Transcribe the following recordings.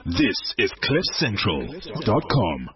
This is CliffCentral.com.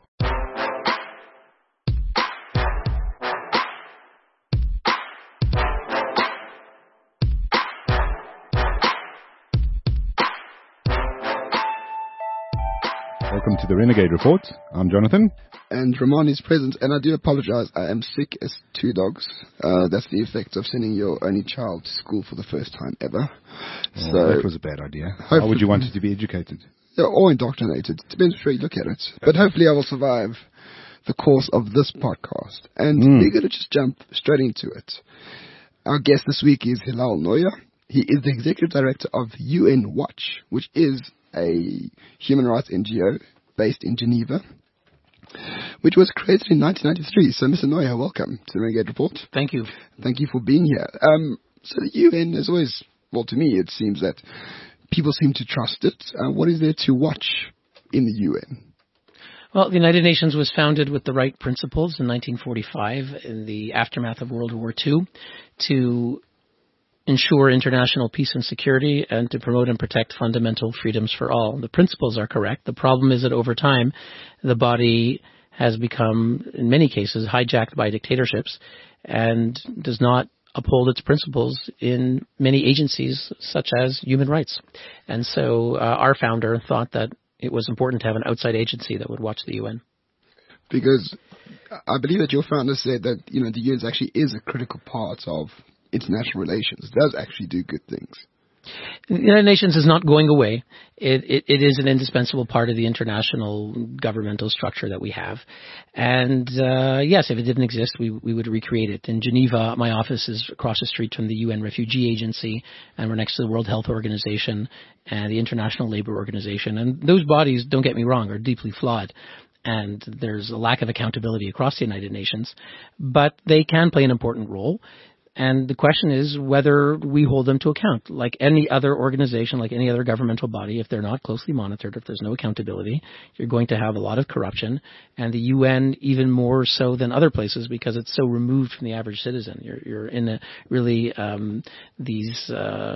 Welcome to the Renegade Report. I'm Jonathan. And Ramon is present, and I do apologize. I am sick as two dogs. That's the effect of sending your only child to school for the first time ever. So that was a bad idea. How would you want it to be educated? Yeah, or indoctrinated. Depends which way you look at it. But hopefully I will survive the course of this podcast. And we're going to just jump straight into it. Our guest this week is Hilal Nooya. He is the Executive Director of UN Watch, which is a human rights NGO based in Geneva, which was created in 1993. So, Mr. Nooya, welcome to the Renegade Report. Thank you. Thank you for being here. So the UN is always, well, to me, it seems that people seem to trust it. What is there to watch in the UN? Well, the United Nations was founded with the right principles in 1945 in the aftermath of World War II to ensure international peace and security and to promote and protect fundamental freedoms for all. The principles are correct. The problem is that over time, the body has become, in many cases, hijacked by dictatorships and does not uphold its principles in many agencies, such as human rights. And so our founder thought that it was important to have an outside agency that would watch the UN. Because I believe that your founder said that, the UN actually is a critical part of international relations. It does actually do good things. The United Nations is not going away. It is an indispensable part of the international governmental structure that we have. And yes, if it didn't exist, we would recreate it. In Geneva, my office is across the street from the UN Refugee Agency, and we're next to the World Health Organization and the International Labour Organization. And those bodies, don't get me wrong, are deeply flawed. And there's a lack of accountability across the United Nations. But they can play an important role. And the question is whether we hold them to account. Like any other organization, like any other governmental body, if they're not closely monitored, if there's no accountability, you're going to have a lot of corruption. And the UN even more so than other places because it's so removed from the average citizen. You're in a really these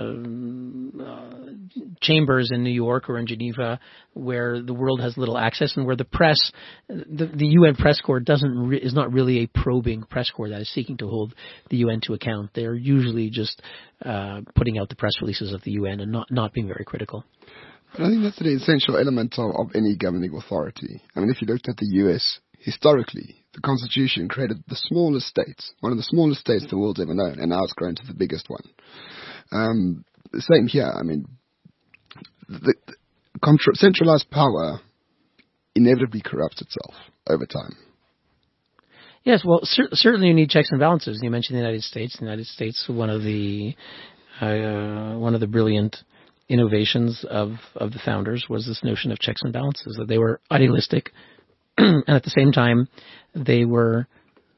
chambers in New York or in Geneva where the world has little access and where the press, the UN press corps is not really a probing press corps that is seeking to hold the UN to account. They're usually just putting out the press releases of the UN and not being very critical. But I think that's an essential element of any governing authority. I mean, if you looked at the US, historically, the Constitution created the smallest states, one of the smallest states the world's ever known, and now it's grown to the biggest one. Same here. I mean, the centralized power inevitably corrupts itself over time. Yes, well, certainly you need checks and balances. You mentioned the United States. The United States, one of the brilliant innovations of the founders was this notion of checks and balances, that they were idealistic, and at the same time, they were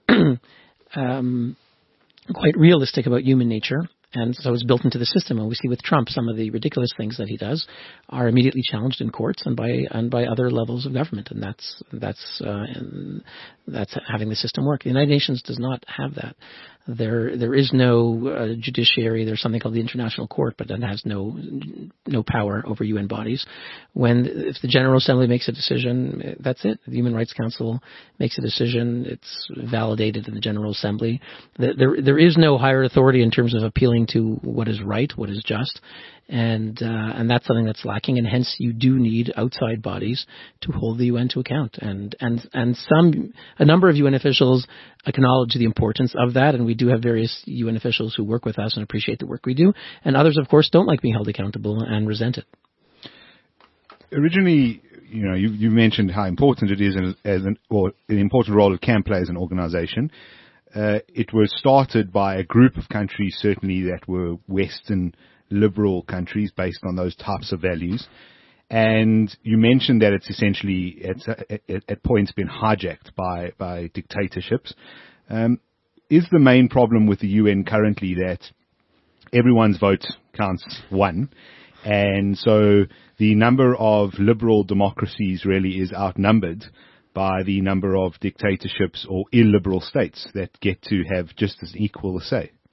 quite realistic about human nature. And so it's built into the system. And we see with Trump, some of the ridiculous things that he does are immediately challenged in courts and by other levels of government. And that's having the system work. The United Nations does not have that. There is no judiciary. There's something called the International Court, but that has no power over UN bodies. If the General Assembly makes a decision, that's it. The Human Rights Council makes a decision. It's validated in the General Assembly. There is no higher authority in terms of appealing to what is right, what is just. And that's something that's lacking, and hence you do need outside bodies to hold the UN to account. And a number of UN officials acknowledge the importance of that, and we do have various UN officials who work with us and appreciate the work we do. And others, of course, don't like being held accountable and resent it. Originally, you mentioned how important it is an important role it can play as an organization. It was started by a group of countries, certainly that were Western liberal countries based on those types of values. And you mentioned that it's essentially at points been hijacked by dictatorships. Is the main problem with the UN currently that everyone's vote counts one, and so the number of liberal democracies really is outnumbered by the number of dictatorships or illiberal states that get to have just as equal a say?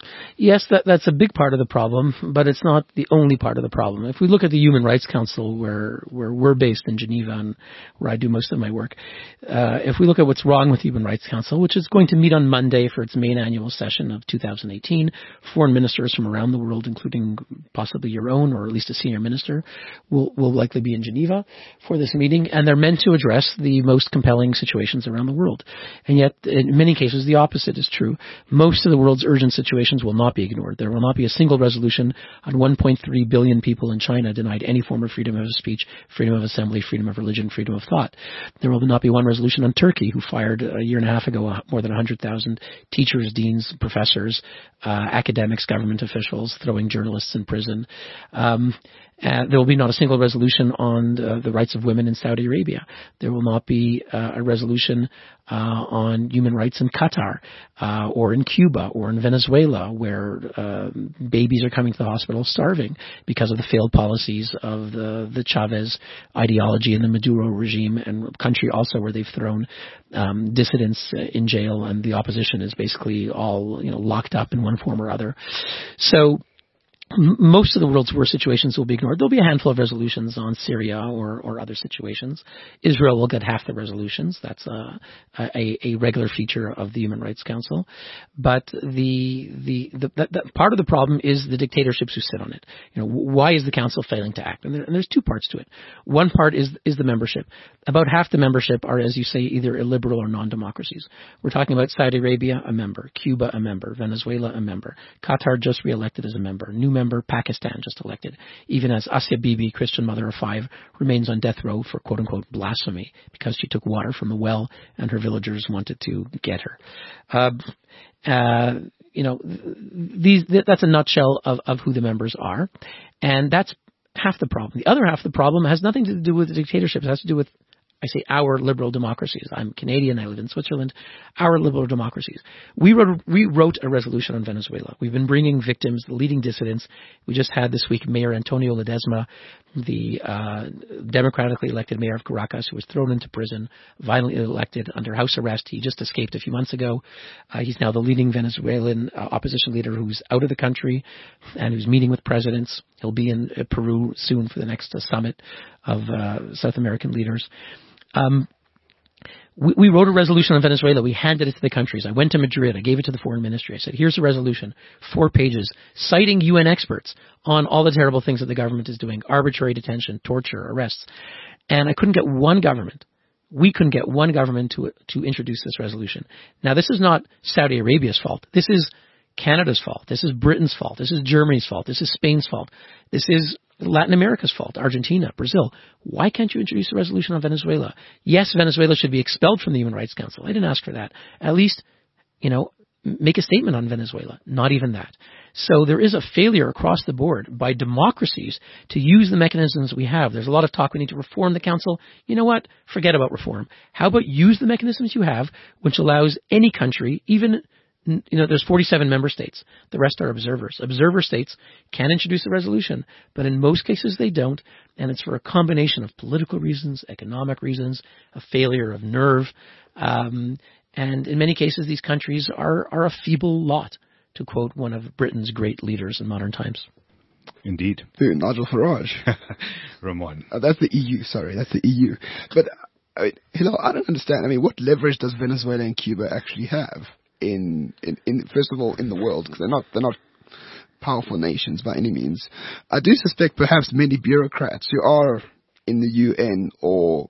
Yes, that's a big part of the problem, but it's not the only part of the problem. If we look at the Human Rights Council, where we're based in Geneva and where I do most of my work, if we look at what's wrong with the Human Rights Council, which is going to meet on Monday for its main annual session of 2018, foreign ministers from around the world, including possibly your own or at least a senior minister, will likely be in Geneva for this meeting, and they're meant to address the most compelling situations around the world. And yet, in many cases, the opposite is true. Most of the world's urgent situations will not be ignored. There will not be a single resolution on 1.3 billion people in China denied any form of freedom of speech, freedom of assembly, freedom of religion, freedom of thought. There will not be one resolution on Turkey, who fired a year and a half ago more than 100,000 teachers, deans, professors, academics, government officials, throwing journalists in prison. There will be not a single resolution on the rights of women in Saudi Arabia. There will not be a resolution on human rights in Qatar or in Cuba or in Venezuela, where babies are coming to the hospital starving because of the failed policies of the Chavez ideology and the Maduro regime, and a country also where they've thrown dissidents in jail, and the opposition is basically all locked up in one form or other. So most of the world's worst situations will be ignored. There'll be a handful of resolutions on Syria or other situations. Israel will get half the resolutions. That's a regular feature of the Human Rights Council. But the part of the problem is the dictatorships who sit on it. Why is the council failing to act? And there's two parts to it. One part is the membership. About half the membership are, as you say, either illiberal or non-democracies. We're talking about Saudi Arabia, a member; Cuba, a member; Venezuela, a member; Qatar just re-elected as a member; new member Pakistan just elected, even as Asia Bibi, Christian mother of 5, remains on death row for quote-unquote blasphemy because she took water from a well and her villagers wanted to get her. That's a nutshell of who the members are, and that's half the problem. The other half of the problem has nothing to do with the dictatorships. It has to do with, I say, our liberal democracies. I'm Canadian. I live in Switzerland. Our liberal democracies. We wrote a resolution on Venezuela. We've been bringing victims, the leading dissidents. We just had this week Mayor Antonio Ledesma, the democratically elected mayor of Caracas, who was thrown into prison, violently elected under house arrest. He just escaped a few months ago. He's now the leading Venezuelan opposition leader who's out of the country and who's meeting with presidents. He'll be in Peru soon for the next summit of South American leaders. We wrote a resolution on Venezuela. We handed it to the countries. I went to Madrid. I gave it to the foreign ministry. I said, here's the resolution, 4 pages, citing UN experts on all the terrible things that the government is doing, arbitrary detention, torture, arrests. And I couldn't get one government. We couldn't get one government to introduce this resolution. Now, this is not Saudi Arabia's fault. This is Canada's fault. This is Britain's fault. This is Germany's fault. This is Spain's fault. This is Latin America's fault, Argentina, Brazil. Why can't you introduce a resolution on Venezuela? Yes, Venezuela should be expelled from the Human Rights Council. I didn't ask for that. At least, make a statement on Venezuela. Not even that. So there is a failure across the board by democracies to use the mechanisms we have. There's a lot of talk we need to reform the council. You know what? Forget about reform. How about use the mechanisms you have, which allows any country, even there's 47 member states. The rest are observers. Observer states can introduce a resolution, but in most cases they don't, and it's for a combination of political reasons, economic reasons, a failure of nerve, and in many cases these countries are a feeble lot, to quote one of Britain's great leaders in modern times. Indeed. Nigel Farage. Ramon. That's the EU, sorry, that's the EU. But, I don't understand. What leverage does Venezuela and Cuba actually have? In first of all in the world, because they're not powerful nations by any means. I do suspect perhaps many bureaucrats who are in the UN or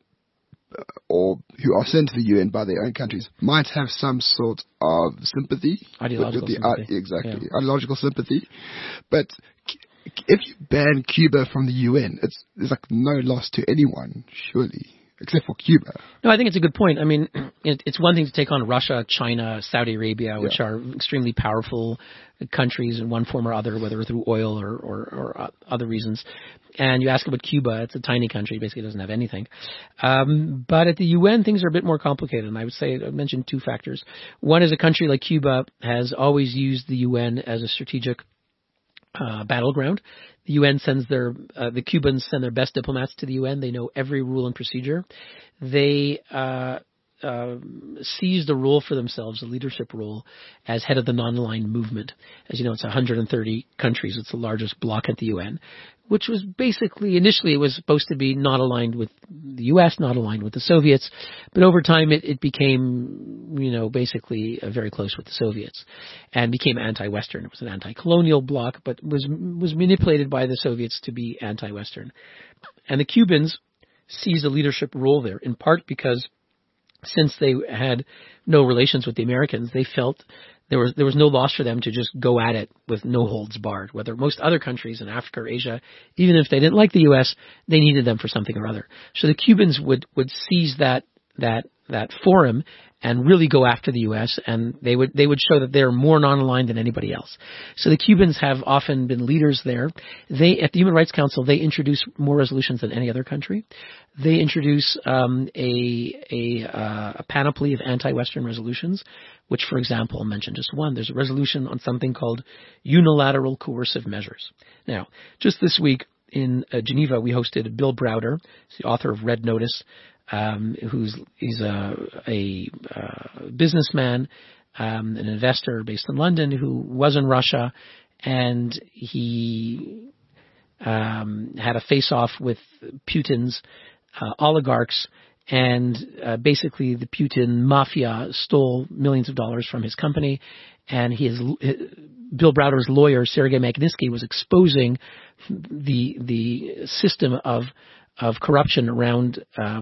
who are sent to the UN by their own countries might have some sort of sympathy, ideological sympathy. Exactly, yeah. Ideological sympathy. But if you ban Cuba from the UN, there's like no loss to anyone, surely. Except for Cuba. No, I think it's a good point. It's one thing to take on Russia, China, Saudi Arabia, which are extremely powerful countries in one form or other, whether through oil or other reasons. And you ask about Cuba, it's a tiny country, basically doesn't have anything. But at the UN, things are a bit more complicated. And I mentioned 2 factors. One is a country like Cuba has always used the UN as a strategic battleground. The UN the Cubans send their best diplomats to the UN. They know every rule and procedure. They seized a role for themselves, a leadership role, as head of the non-aligned movement. As you know, it's 130 countries. It's the largest bloc at the UN, which was basically, initially it was supposed to be not aligned with the U.S., not aligned with the Soviets, but over time it became, basically very close with the Soviets and became anti-Western. It was an anti-colonial bloc, but was manipulated by the Soviets to be anti-Western. And the Cubans seized a leadership role there, in part because since they had no relations with the Americans, they felt there was no loss for them to just go at it with no holds barred. Whether most other countries in Africa or Asia, even if they didn't like the U.S., they needed them for something or other. So the Cubans would seize that forum and really go after the U.S., and they would show that they're more non-aligned than anybody else. So the Cubans have often been leaders there. They, at the Human Rights Council, they introduce more resolutions than any other country. They introduce a panoply of anti-Western resolutions, which, for example, I'll mention just one. There's a resolution on something called unilateral coercive measures. Now, just this week in Geneva, we hosted Bill Browder, the author of Red Notice, he's a businessman, an investor based in London who was in Russia, and he had a face-off with Putin's oligarchs, and basically the Putin mafia stole millions of dollars from his company, and Bill Browder's lawyer, Sergei Magnitsky, was exposing the system of corruption around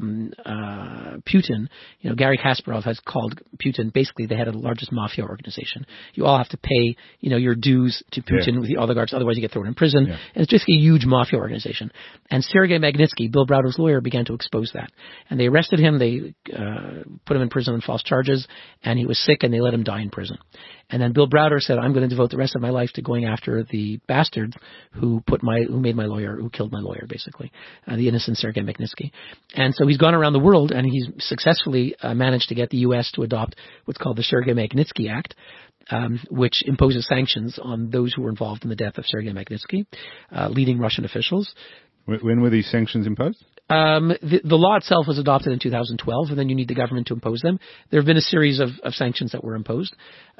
Putin. Garry Kasparov has called Putin basically the head of the largest mafia organization. You all have to pay, your dues to Putin with the oligarchs, otherwise you get thrown in prison. Yeah. And it's just a huge mafia organization. And Sergei Magnitsky, Bill Browder's lawyer, began to expose that. And they arrested him. They put him in prison on false charges, and he was sick, and they let him die in prison. And then Bill Browder said, I'm going to devote the rest of my life to going after the bastard who killed my lawyer, basically, the innocent Sergei Magnitsky. And so he's gone around the world, and he's successfully managed to get the U.S. to adopt what's called the Sergei Magnitsky Act, which imposes sanctions on those who were involved in the death of Sergei Magnitsky, leading Russian officials. When were these sanctions imposed? The law itself was adopted in 2012, and then you need the government to impose them. There have been a series of sanctions that were imposed.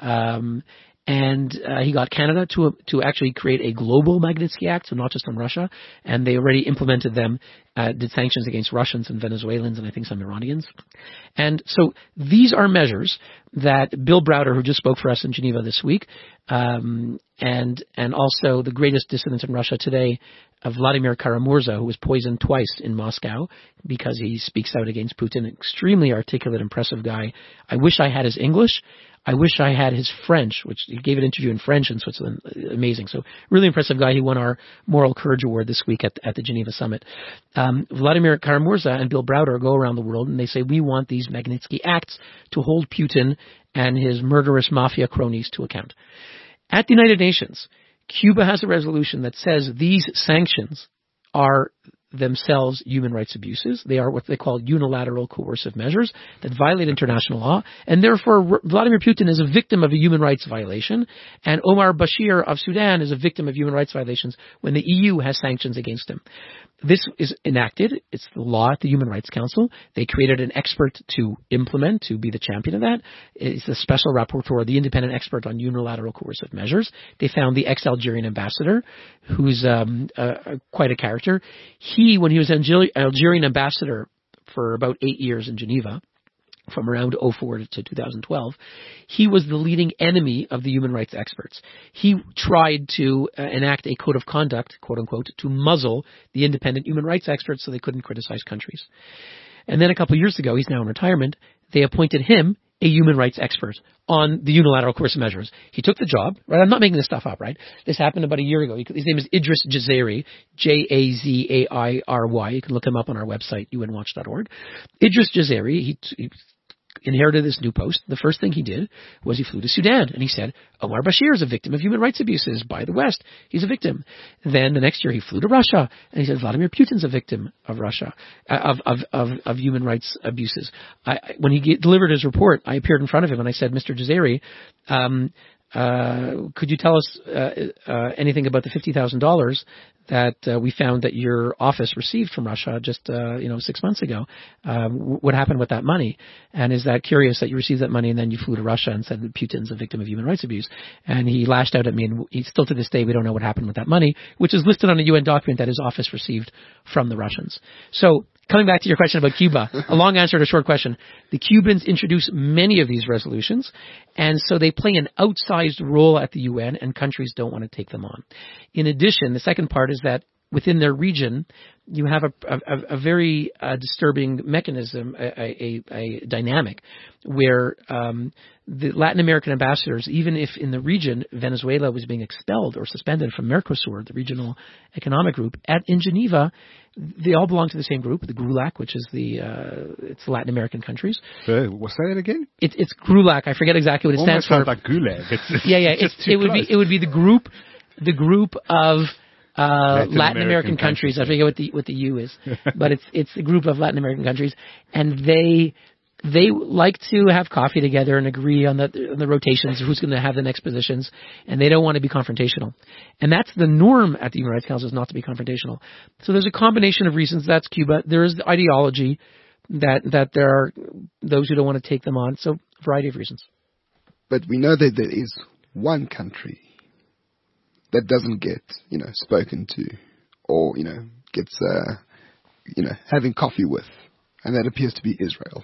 And he got Canada to actually create a global Magnitsky Act, so not just on Russia. And they already implemented them, did sanctions against Russians and Venezuelans and I think some Iranians. And so these are measures that Bill Browder, who just spoke for us in Geneva this week, and also the greatest dissident in Russia today, Vladimir Kara-Murza, who was poisoned twice in Moscow because he speaks out against Putin. Extremely articulate, impressive guy. I wish I had his English. I wish I had his French, which he gave an interview in French in Switzerland. Amazing. So really impressive guy. He won our Moral Courage Award this week at the Geneva Summit. Vladimir Kara-Murza and Bill Browder go around the world and they say, we want these Magnitsky Acts to hold Putin and his murderous mafia cronies to account. At the United Nations, Cuba has a resolution that says these sanctions are themselves human rights abuses. They are what they call unilateral coercive measures that violate international law, and therefore Vladimir Putin is a victim of a human rights violation, and Omar Bashir of Sudan is a victim of human rights violations when the EU has sanctions against him. This is enacted. It's the law at the Human Rights Council. They created an expert to implement, to be the champion of that. It's the special rapporteur, the independent expert on unilateral coercive measures. They found the ex-Algerian ambassador, who's quite a character. When he was Algerian ambassador for about 8 years in Geneva, from around 2004 to 2012, he was the leading enemy of the human rights experts. He tried to enact a code of conduct, quote unquote, to muzzle the independent human rights experts so they couldn't criticize countries. And then a couple of years ago, he's now in retirement, they appointed him a human rights expert on the unilateral coercive measures. He took the job, right? I'm not making this stuff up, right? This happened about a year ago. His name is Idris Jazairy, Jazairy. You can look him up on our website, unwatch.org. Idris Jazairy, he inherited this new post. The first thing he did was he flew to Sudan and he said, Omar Bashir is a victim of human rights abuses by the West. He's a victim. Then the next year he flew to Russia and he said, Vladimir Putin's a victim of Russia, of human rights abuses. When he delivered his report, I appeared in front of him and I said, Mr. Jazairy, could you tell us anything about the $50,000 that we found that your office received from Russia just 6 months ago? What happened with that money? And is that curious that you received that money and then you flew to Russia and said that Putin's a victim of human rights abuse? And he lashed out at me, and still to this day we don't know what happened with that money, which is listed on a UN document that his office received from the Russians. So, coming back to your question about Cuba, a long answer to a short question. The Cubans introduce many of these resolutions, and so they play an outsized role at the UN, and countries don't want to take them on. In addition, the second part is that within their region, you have a very disturbing mechanism, a dynamic, where the Latin American ambassadors, even if in the region Venezuela was being expelled or suspended from Mercosur, the regional economic group, in Geneva, they all belong to the same group, the GRULAC, which is it's Latin American countries. What's that again? It's GRULAC. I forget exactly what it stands for. Almost sounds like Gulag. It would be the group of Latin American countries. I forget what the U is, but it's a group of Latin American countries, and they like to have coffee together and agree on the rotations, who's going to have the next positions, and they don't want to be confrontational. And that's the norm at the Human Rights Council, is not to be confrontational. So there's a combination of reasons. That's Cuba. There is the ideology that there are those who don't want to take them on. So a variety of reasons. But we know that there is one country that doesn't get, spoken to or, gets, having coffee with, and that appears to be Israel.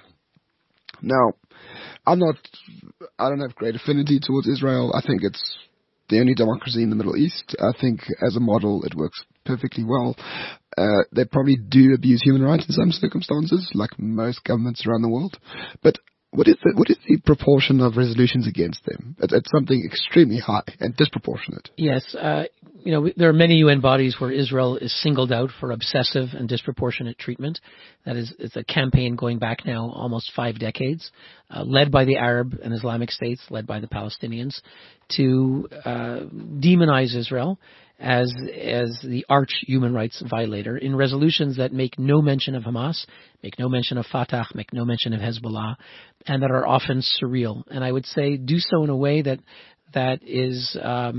Now, I don't have great affinity towards Israel. I think it's the only democracy in the Middle East. I think as a model, it works perfectly well. They probably do abuse human rights in some circumstances, like most governments around the world. But what is the proportion of resolutions against them? It's something extremely high and disproportionate. Yes. There are many UN bodies where Israel is singled out for obsessive and disproportionate treatment. That is, it's a campaign going back now almost 5 decades, led by the Arab and Islamic states, led by the Palestinians, to demonize Israel as the arch human rights violator in resolutions that make no mention of Hamas, make no mention of Fatah, make no mention of Hezbollah, and that are often surreal. And I would say do so in a way that is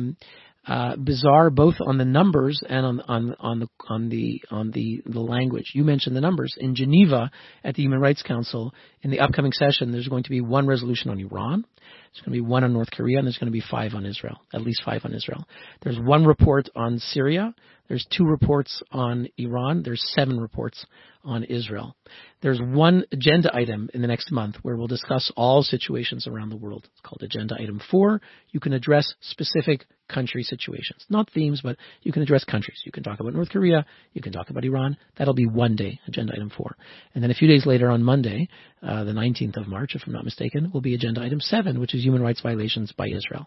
bizarre, both on the numbers and on the language. You mentioned the numbers. In Geneva, at the Human Rights Council, in the upcoming session, there's going to be 1 resolution on Iran. There's going to be 1 on North Korea, and there's going to be 5 on Israel, at least 5 on Israel. There's 1 report on Syria. There's 2 reports on Iran. There's 7 reports on Israel. There's 1 agenda item in the next month where we'll discuss all situations around the world. It's called Agenda Item 4. You can address specific country situations. Not themes, but you can address countries. You can talk about North Korea. You can talk about Iran. That'll be one day, Agenda Item 4. And then a few days later on Monday, the 19th of March, if I'm not mistaken, will be Agenda Item 7, which is human rights violations by Israel.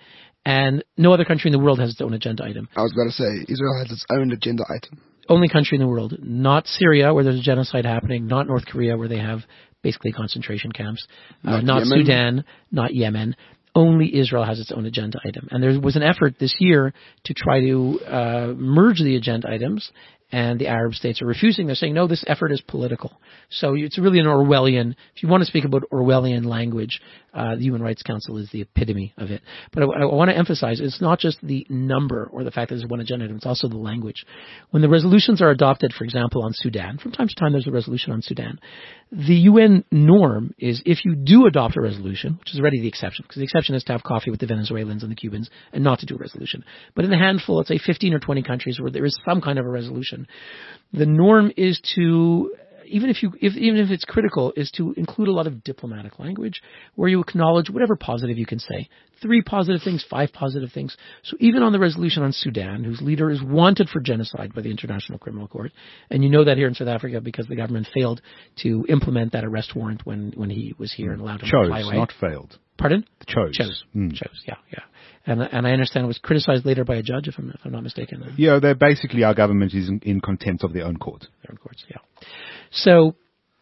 And no other country in the world has its own agenda item. I was going to say, Israel has its own agenda item. Only country in the world. Not Syria, where there's a genocide happening. Not North Korea, where they have basically concentration camps. Not Sudan. Not Yemen. Only Israel has its own agenda item. And there was an effort this year to try to merge the agenda items, and the Arab states are refusing. They're saying, no, this effort is political. So it's really an Orwellian, if you want to speak about Orwellian language, the Human Rights Council is the epitome of it. But I want to emphasize, it's not just the number or the fact that there's 1 agenda item, it's also the language. When the resolutions are adopted, for example, on Sudan, from time to time there's a resolution on Sudan, the UN norm is if you do adopt a resolution, which is already the exception, because the exception is to have coffee with the Venezuelans and the Cubans and not to do a resolution. But in a handful, let's say 15 or 20 countries where there is some kind of a resolution, the norm is to, even if it's critical, is to include a lot of diplomatic language where you acknowledge whatever positive you can say. 3 positive things, 5 positive things. So even on the resolution on Sudan, whose leader is wanted for genocide by the International Criminal Court, and you know that here in South Africa because the government failed to implement that arrest warrant when he was here and allowed him to fly away. Not failed. Pardon? Chose. Chose, yeah. And I understand it was criticized later by a judge, if I'm not mistaken. Yeah, they're basically, our government is in contempt of their own court. Their own courts, yeah. So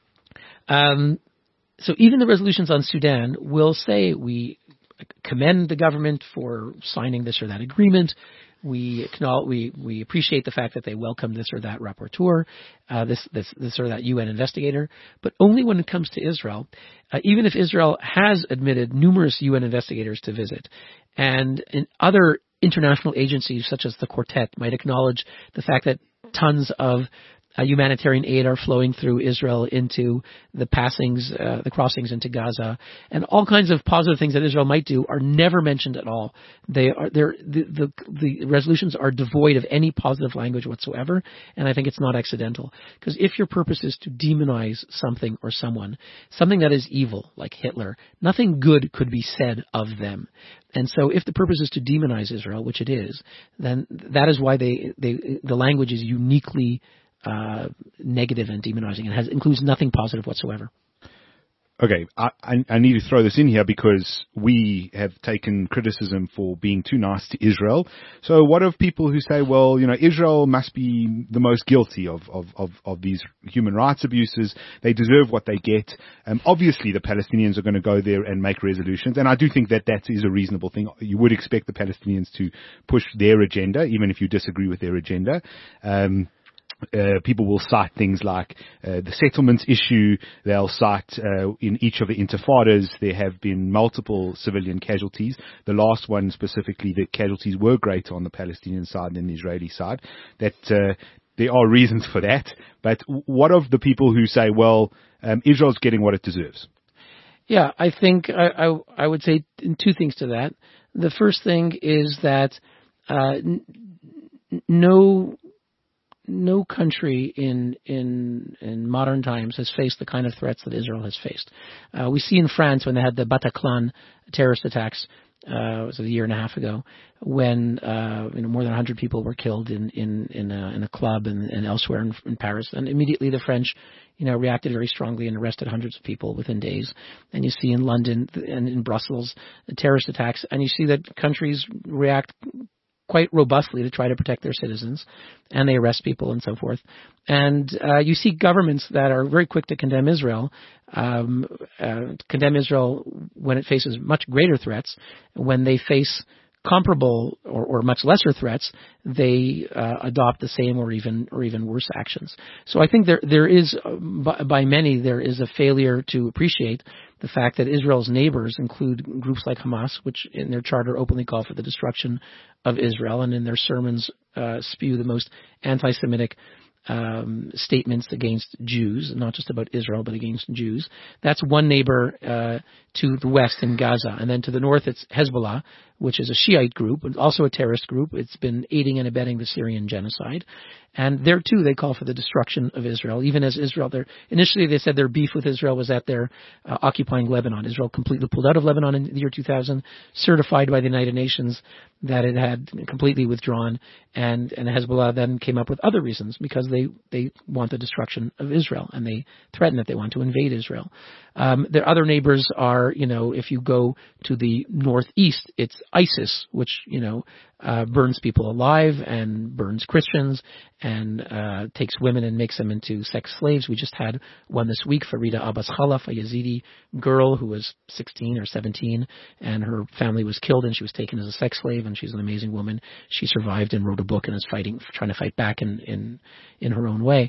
even the resolutions on Sudan will say we commend the government for signing this or that agreement. We appreciate the fact that they welcome this or that rapporteur, this or that UN investigator, but only when it comes to Israel. Even if Israel has admitted numerous UN investigators to visit, and in other international agencies such as the Quartet might acknowledge the fact that tons of humanitarian aid are flowing through Israel into the crossings into Gaza, and all kinds of positive things that Israel might do are never mentioned at all. The resolutions are devoid of any positive language whatsoever, and I think it's not accidental. Because if your purpose is to demonize something or something that is evil, like Hitler, nothing good could be said of them. And so if the purpose is to demonize Israel, which it is, then that is why the language is uniquely negative and demonizing. It includes nothing positive whatsoever. Okay, I need to throw this in here because we have taken criticism for being too nice to Israel. So what of people who say, well, Israel must be the most guilty of these human rights abuses. They deserve what they get. Obviously, the Palestinians are going to go there and make resolutions, and I do think that is a reasonable thing. You would expect the Palestinians to push their agenda, even if you disagree with their agenda. People will cite things like the settlements issue. They'll cite in each of the intifadas there have been multiple civilian casualties. The last one specifically, the casualties were greater on the Palestinian side than the Israeli side. That there are reasons for that. But what of the people who say, well, Israel's getting what it deserves? Yeah, I think I would say two things to that. The first thing is that no country in modern times has faced the kind of threats that Israel has faced. We see in France when they had the Bataclan terrorist attacks, it was a year and a half ago, when more than 100 people were killed in a club and elsewhere in Paris, and immediately the French reacted very strongly and arrested hundreds of people within days. And you see in London and in Brussels the terrorist attacks, and you see that countries react quite robustly to try to protect their citizens, and they arrest people and so forth. And you see governments that are very quick to condemn Israel when it faces much greater threats. When they face comparable or much lesser threats, they adopt the same or even worse actions. So I think there is, by many, there is a failure to appreciate the fact that Israel's neighbors include groups like Hamas, which in their charter openly call for the destruction of Israel, and in their sermons spew the most anti-Semitic statements against Jews, not just about Israel, but against Jews. That's one neighbor to the west in Gaza. And then to the north, it's Hezbollah, which is a Shiite group, but also a terrorist group. It's been aiding and abetting the Syrian genocide. And there, too, they call for the destruction of Israel, even as Israel, initially they said their beef with Israel was at their occupying Lebanon. Israel completely pulled out of Lebanon in the year 2000, certified by the United Nations that it had completely withdrawn, and Hezbollah then came up with other reasons, because they want the destruction of Israel, and they threaten that they want to invade Israel. Their other neighbors are, if you go to the northeast, it's ISIS, which, burns people alive and burns Christians and takes women and makes them into sex slaves. We just had one this week, Farida Abbas Khalaf, a Yazidi girl who was 16 or 17, and her family was killed and she was taken as a sex slave, and she's an amazing woman. She survived and wrote a book and is trying to fight back in her own way.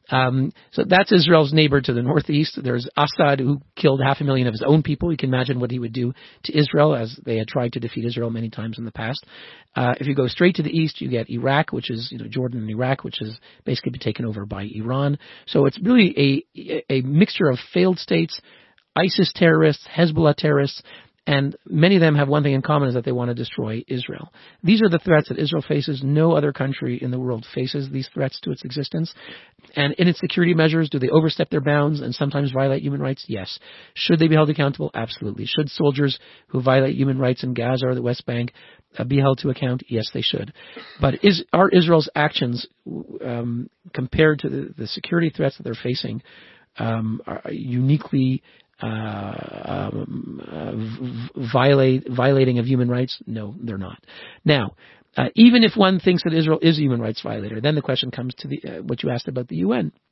So that's Israel's neighbor to the northeast. There's Assad, who killed 500,000 of his own people. You can imagine what he would do to Israel, as they had tried to defeat Israel many times in the past. If you go straight to the east, you get Iraq, which is Jordan and Iraq, which is basically been taken over by Iran. So it's really a mixture of failed states, ISIS terrorists, Hezbollah terrorists, and many of them have one thing in common, is that they want to destroy Israel. These are the threats that Israel faces. No other country in the world faces these threats to its existence. And in its security measures, do they overstep their bounds and sometimes violate human rights? Yes. Should they be held accountable? Absolutely. Should soldiers who violate human rights in Gaza or the West Bank be held to account? Yes, they should. But are Israel's actions, compared to the security threats that they're facing, are uniquely violating of human rights? No, they're not. Now, even if one thinks that Israel is a human rights violator, then the question comes to what you asked about the UN.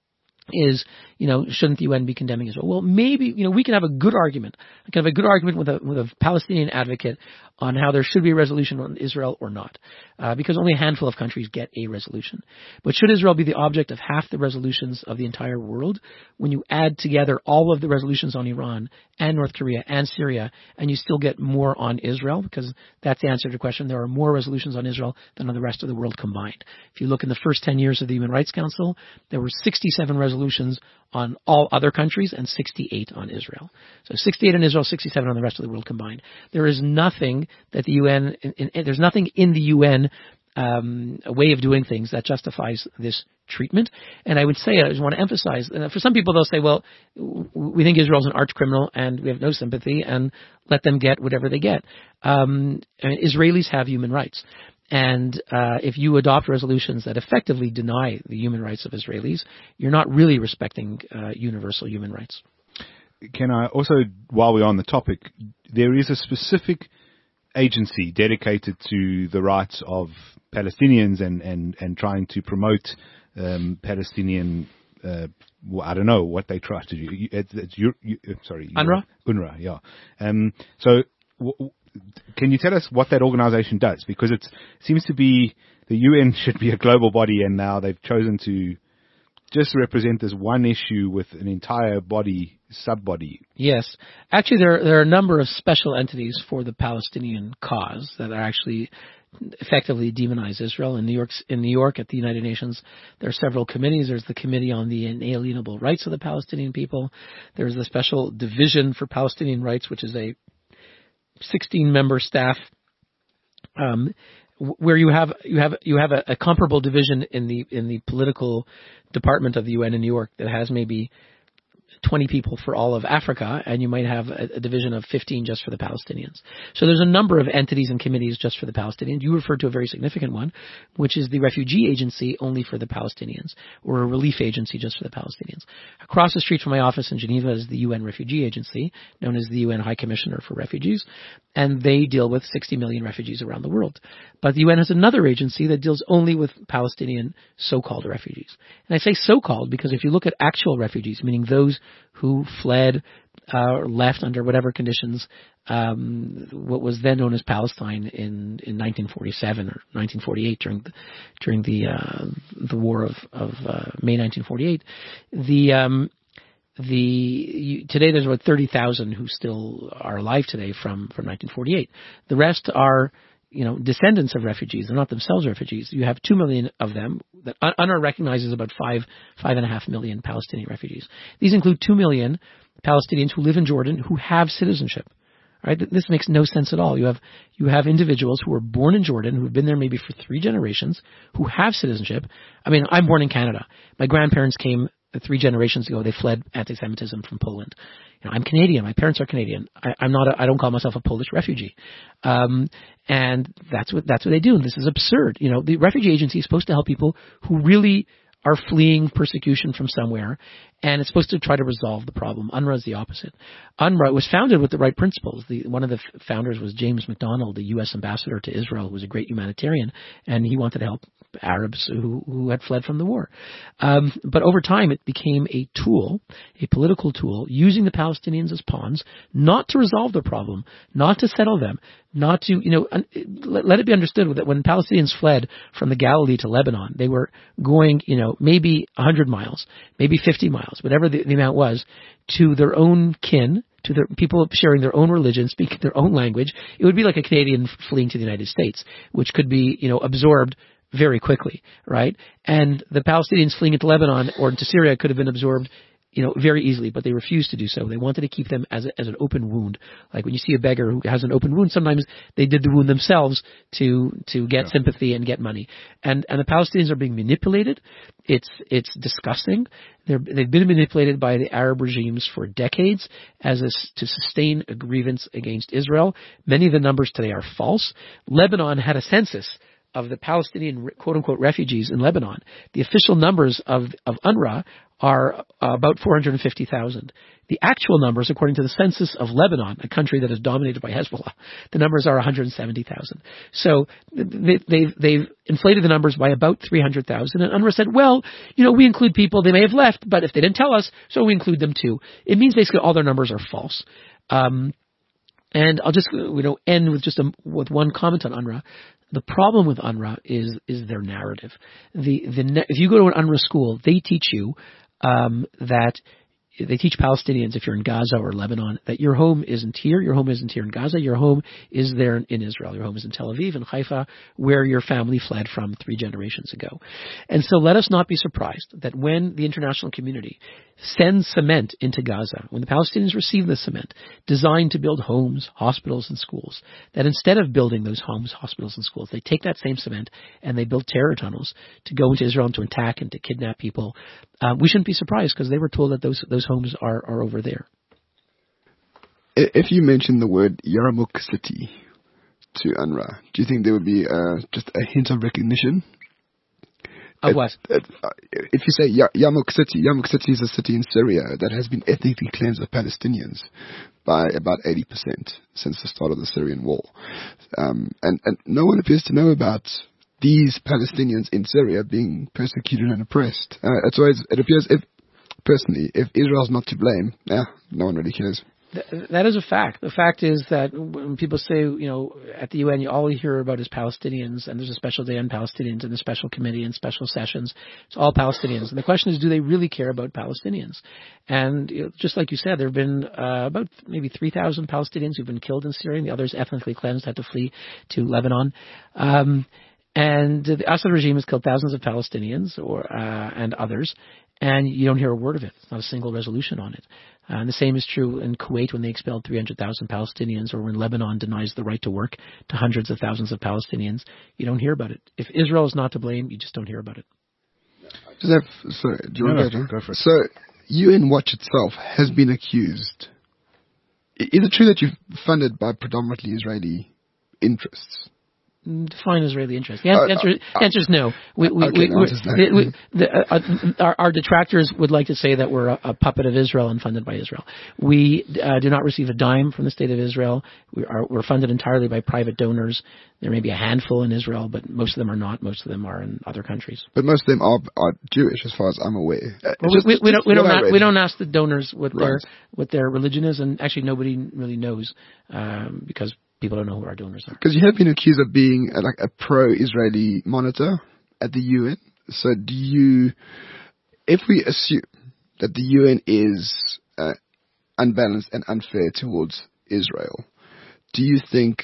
is, shouldn't the UN be condemning Israel? Well, maybe, we can have a good argument. I can have a good argument with a Palestinian advocate on how there should be a resolution on Israel or not, because only a handful of countries get a resolution. But should Israel be the object of half the resolutions of the entire world? When you add together all of the resolutions on Iran and North Korea and Syria, and you still get more on Israel, because that's the answer to the question. There are more resolutions on Israel than on the rest of the world combined. If you look in the first 10 years of the Human Rights Council, there were 67 resolutions on all other countries and 68 on Israel. So 68 on Israel, 67 on the rest of the world combined. There is nothing that the UN, there's nothing in the UN a way of doing things that justifies this treatment. And I would say, I just want to emphasize, for some people they'll say, well, we think Israel's an arch criminal and we have no sympathy and let them get whatever they get. Israelis have human rights. And if you adopt resolutions that effectively deny the human rights of Israelis, you're not really respecting universal human rights. Can I also, while we're on the topic, there is a specific agency dedicated to the rights of Palestinians and trying to promote Palestinian, I don't know what they try to do. UNRWA? UNRWA, yeah. So can you tell us what that organization does? Because it seems to be the UN should be a global body, and now they've chosen to just represent this one issue with an entire sub-body. Yes. Actually, there are a number of special entities for the Palestinian cause that are actually effectively demonize Israel. In New York at the United Nations, there are several committees. There's the Committee on the Inalienable Rights of the Palestinian People. There's the Special Division for Palestinian Rights, which is a 16-member staff, where you have a comparable division in the political department of the UN in New York that has maybe 20 people for all of Africa, and you might have a division of 15 just for the Palestinians. So there's a number of entities and committees just for the Palestinians. You referred to a very significant one, which is the Refugee Agency only for the Palestinians, or a relief agency just for the Palestinians. Across the street from my office in Geneva is the UN Refugee Agency, known as the UN High Commissioner for Refugees, and they deal with 60 million refugees around the world. But the UN has another agency that deals only with Palestinian so-called refugees. And I say so-called because if you look at actual refugees, meaning those who fled or left under whatever conditions, what was then known as Palestine in 1947 or 1948 during the war of May 1948, today there's about 30,000 who still are alive today from 1948. The rest are, descendants of refugees. They're not themselves refugees. You have 2 million of them that UNRWA recognizes about 5.5 million Palestinian refugees. These include 2 million Palestinians who live in Jordan who have citizenship. Right? This makes no sense at all. You have individuals who were born in Jordan, who have been there maybe for 3 generations, who have citizenship. I mean, I'm born in Canada. My grandparents came 3 generations ago. They fled anti-Semitism from Poland. I'm Canadian. My parents are Canadian. I don't call myself a Polish refugee. And that's what they do. And this is absurd. The refugee agency is supposed to help people who really are fleeing persecution from somewhere, and it's supposed to try to resolve the problem. UNRWA is the opposite. UNRWA was founded with the right principles. One of the founders was James MacDonald, the U.S. ambassador to Israel, who was a great humanitarian, and he wanted to help Arabs who had fled from the war. But over time, it became a tool, a political tool, using the Palestinians as pawns, not to resolve the problem, not to settle them, not to, let it be understood that when Palestinians fled from the Galilee to Lebanon, they were going, maybe 100 miles, maybe 50 miles, whatever the amount was, to their own kin, to their people sharing their own religion, speaking their own language. It would be like a Canadian fleeing to the United States, which could be, absorbed very quickly, right? And the Palestinians fleeing into Lebanon or into Syria could have been absorbed, very easily, but they refused to do so. They wanted to keep them as an open wound. Like when you see a beggar who has an open wound, sometimes they did the wound themselves to get sympathy and get money. And the Palestinians are being manipulated. It's disgusting. They've been manipulated by the Arab regimes for decades to sustain a grievance against Israel. Many of the numbers today are false. Lebanon had a census the Palestinian quote unquote refugees in Lebanon, the official numbers of UNRWA are about 450,000. The actual numbers, according to the census of Lebanon, a country that is dominated by Hezbollah, the numbers are 170,000. So they've inflated the numbers by about 300,000. And UNRWA said, well, we include people, they may have left, but if they didn't tell us, so we include them too. It means basically all their numbers are false. And I'll just end with with one comment on UNRWA. The problem with UNRWA is their narrative. If you go to an UNRWA school, they teach you that they teach Palestinians, if you're in Gaza or Lebanon, that your home isn't here in Gaza, your home is there in Israel, your home is in Tel Aviv and Haifa, where your family fled from 3 generations ago. And so let us not be surprised that when the international community sends cement into Gaza, when the Palestinians receive the cement designed to build homes, hospitals, and schools, that instead of building those homes, hospitals, and schools, they take that same cement and they build terror tunnels to go into Israel and to attack and to kidnap people. We shouldn't be surprised because they were told that those homes are over there. If you mention the word Yarmouk City to UNRWA, do you think there would be just a hint of recognition? Of what? If you say Yarmouk City is a city in Syria that has been ethnically cleansed of Palestinians by about 80% since the start of the Syrian war. And no one appears to know about these Palestinians in Syria being persecuted and oppressed. It appears, if Israel's not to blame, no one really cares. That is a fact. The fact is that when people say, at the UN, all you hear about is Palestinians, and there's a special day on Palestinians and a special committee and special sessions. It's all Palestinians. And the question is, do they really care about Palestinians? And just like you said, there have been about maybe 3,000 Palestinians who've been killed in Syria, and the others ethnically cleansed had to flee to Lebanon. And the Assad regime has killed thousands of Palestinians and others, and you don't hear a word of it. It's not a single resolution on it. And the same is true in Kuwait when they expelled 300,000 Palestinians, or when Lebanon denies the right to work to hundreds of thousands of Palestinians. You don't hear about it. If Israel is not to blame, you just don't hear about it. Sorry, do you want to go for it? So, UN Watch itself has been accused. Is it true that you're funded by predominantly Israeli interests? Define Israeli interest. The answer is no. Our detractors would like to say that we're a puppet of Israel and funded by Israel. We do not receive a dime from the state of Israel. We're funded entirely by private donors. There may be a handful in Israel, but most of them are not. Most of them are in other countries. But most of them are Jewish, as far as I'm aware. We don't ask the donors what their religion is, and actually nobody really knows because people don't know who our donors are. Because you have been accused of being like a pro-Israeli monitor at the UN. So if we assume that the UN is unbalanced and unfair towards Israel, do you think,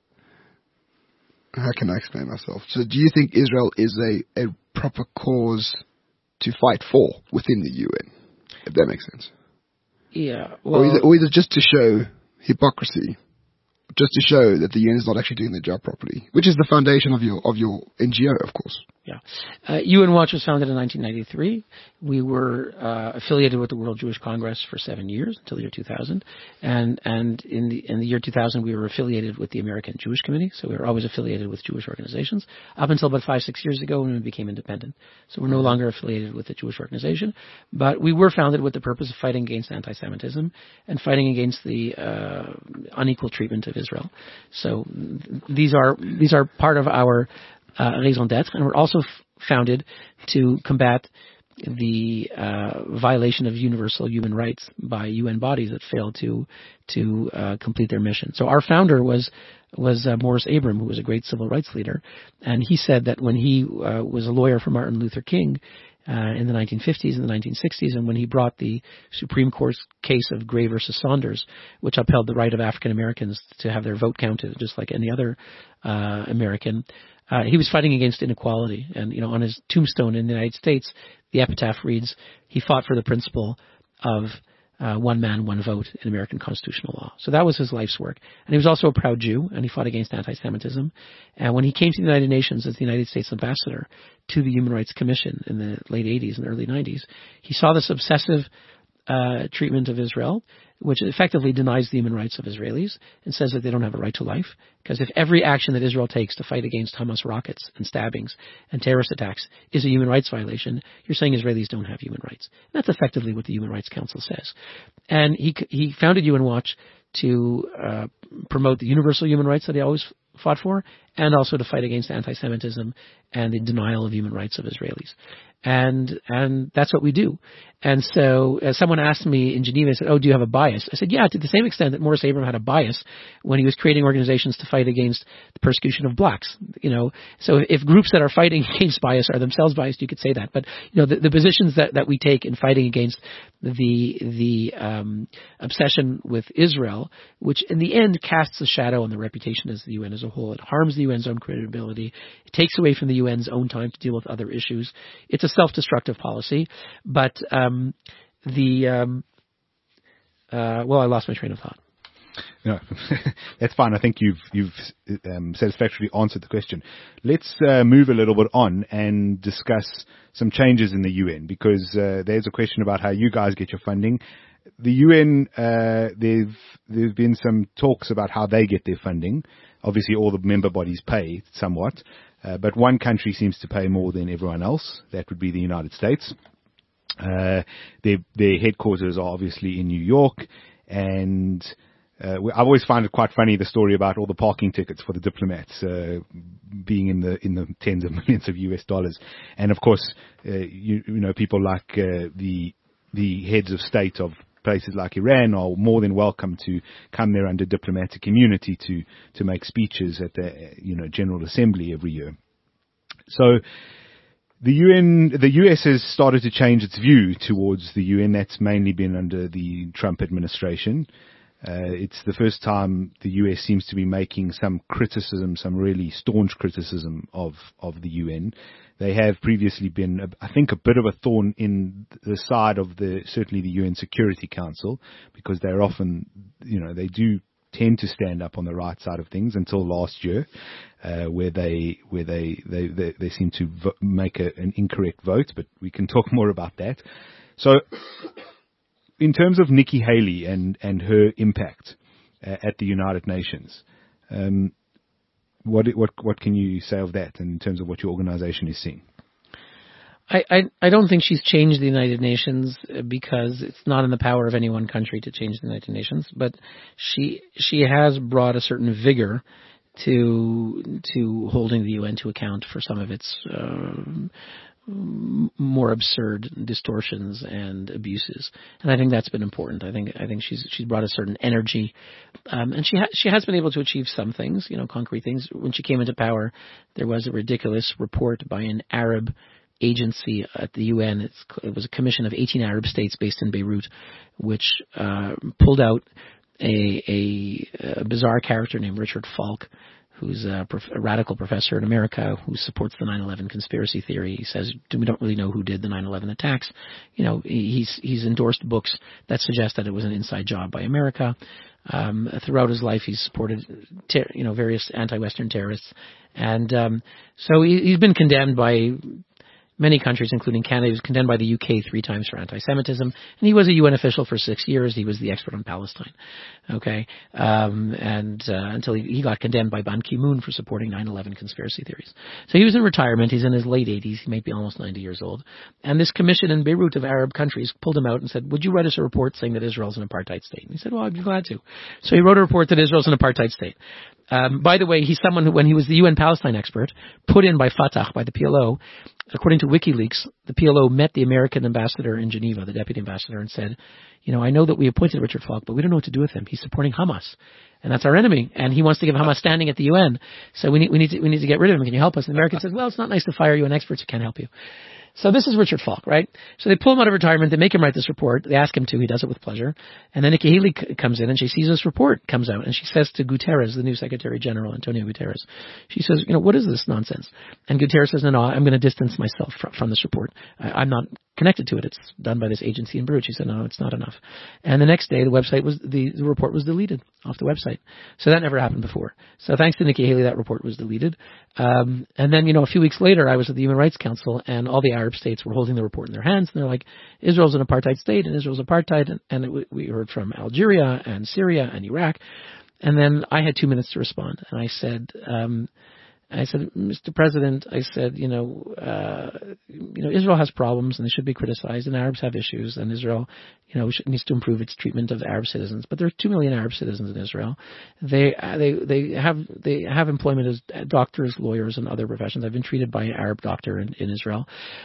how can I explain myself? So do you think Israel is a proper cause to fight for within the UN, if that makes sense? Yeah. Well, or is it just to show hypocrisy? Just to show that the UN is not actually doing their job properly, which is the foundation of your NGO, of course. Yeah. UN Watch was founded in 1993. We were affiliated with the World Jewish Congress for 7 years until the year 2000. And in the year 2000, we were affiliated with the American Jewish Committee. So we were always affiliated with Jewish organizations up until about 5-6 years ago when we became independent. So we're no longer affiliated with the Jewish organization. But we were founded with the purpose of fighting against anti-Semitism and fighting against the unequal treatment of Israel. So these are part of our raison d'être, and we're also founded to combat the violation of universal human rights by UN bodies that fail to complete their mission. So our founder was Morris Abram, who was a great civil rights leader, and he said that when he was a lawyer for Martin Luther King in the 1950s and the 1960s, and when he brought the Supreme Court case of Gray versus Saunders, which upheld the right of African Americans to have their vote counted just like any other American, he was fighting against inequality. And, on his tombstone in the United States, the epitaph reads, he fought for the principle of one man, one vote in American constitutional law. So that was his life's work. And he was also a proud Jew, and he fought against anti-Semitism. And when he came to the United Nations as the United States ambassador to the Human Rights Commission in the late 80s and early 90s, he saw this obsessive treatment of Israel, which effectively denies the human rights of Israelis and says that they don't have a right to life. Because if every action that Israel takes to fight against Hamas rockets and stabbings and terrorist attacks is a human rights violation, you're saying Israelis don't have human rights. And that's effectively what the Human Rights Council says. And he founded UN Watch to promote the universal human rights that he always fought for, and also to fight against anti-Semitism and the denial of human rights of Israelis. And that's what we do. And so someone asked me in Geneva, said, "Oh, do you have a bias?" I said, "Yeah, to the same extent that Morris Abraham had a bias when he was creating organizations to fight against the persecution of blacks. So if groups that are fighting against bias are themselves biased, you could say that. But the positions that we take in fighting against the obsession with Israel, which in the end casts a shadow on the reputation of the UN as a whole. It harms the UN's own credibility. It takes away from the UN's own time to deal with other issues. It's a self-destructive policy, but I lost my train of thought. No, that's fine. I think you've satisfactorily answered the question. Let's move a little bit on and discuss some changes in the UN, because there's a question about how you guys get your funding. The UN, there've been some talks about how they get their funding. Obviously, all the member bodies pay somewhat, but one country seems to pay more than everyone else. That would be the United States. Their headquarters are obviously in New York, and I always find it quite funny, the story about all the parking tickets for the diplomats being in the tens of millions of US dollars. And of course, people like the heads of state of places like Iran are more than welcome to come there under diplomatic immunity to make speeches at the General Assembly every year. So the US has started to change its view towards the UN. That's mainly been under the Trump administration. It's the first time the US seems to be making some criticism, some really staunch criticism of the UN. They have previously been, I think, a bit of a thorn in the side of certainly the UN Security Council, because they're often, they do tend to stand up on the right side of things until last year, where they seem to make an incorrect vote, but we can talk more about that. So, in terms of Nikki Haley and her impact at the United Nations, what can you say of that in terms of what your organization is seeing? I don't think she's changed the United Nations, because it's not in the power of any one country to change the United Nations. But she has brought a certain vigor to holding the UN to account for some of its more absurd distortions and abuses, and I think that's been important. I think she's brought a certain energy, and she has been able to achieve some things, concrete things. When she came into power, there was a ridiculous report by an Arab agency at the UN. It was a commission of 18 Arab states based in Beirut, which pulled out a bizarre character named Richard Falk, who's a radical professor in America who supports the 9/11 conspiracy theory. He says we don't really know who did the 9/11 attacks. He's endorsed books that suggest that it was an inside job by America. Throughout his life, he's supported various anti-Western terrorists, and so he's been condemned by many countries, including Canada. He was condemned by the UK 3 times for anti-Semitism, and he was a UN official for 6 years. He was the expert on Palestine. Okay, until he got condemned by Ban Ki-moon for supporting 9/11 conspiracy theories. So he was in retirement. He's in his late 80s. He might be almost 90 years old. And this commission in Beirut of Arab countries pulled him out and said, "Would you write us a report saying that Israel's an apartheid state?" And he said, "Well, I'd be glad to." So he wrote a report that Israel's an apartheid state. By the way, he's someone who, when he was the UN Palestine expert, put in by Fatah, by the PLO, according to WikiLeaks, the PLO met the American ambassador in Geneva, the deputy ambassador, and said, I know that we appointed Richard Falk, but we don't know what to do with him. He's supporting Hamas, and that's our enemy, and he wants to give Hamas standing at the UN. So we need to get rid of him. Can you help us? And the American says, well, it's not nice to fire UN experts who can't help you. So this is Richard Falk, right? So they pull him out of retirement. They make him write this report. They ask him to. He does it with pleasure. And then Nikki Haley comes in, and she sees this report comes out, and she says to Guterres, the new Secretary General, Antonio Guterres, she says, what is this nonsense? And Guterres says, no, I'm going to distance myself from this report. I'm not connected to it. It's done by this agency in Bruges. He said, no, it's not enough. And the next day, the report was deleted off the website. So that never happened before. So thanks to Nikki Haley, that report was deleted. And then, a few weeks later, I was at the Human Rights Council, and all the Arab states were holding the report in their hands. And they're like, Israel's an apartheid state, and Israel's apartheid. And we heard from Algeria and Syria and Iraq. And then I had 2 minutes to respond. And I said, Mr. President, I said, Israel has problems and they should be criticized, and Arabs have issues, and Israel, needs to improve its treatment of Arab citizens. But there are 2 million Arab citizens in Israel. They have employment as doctors, lawyers, and other professions. I've been treated by an Arab doctor in Israel.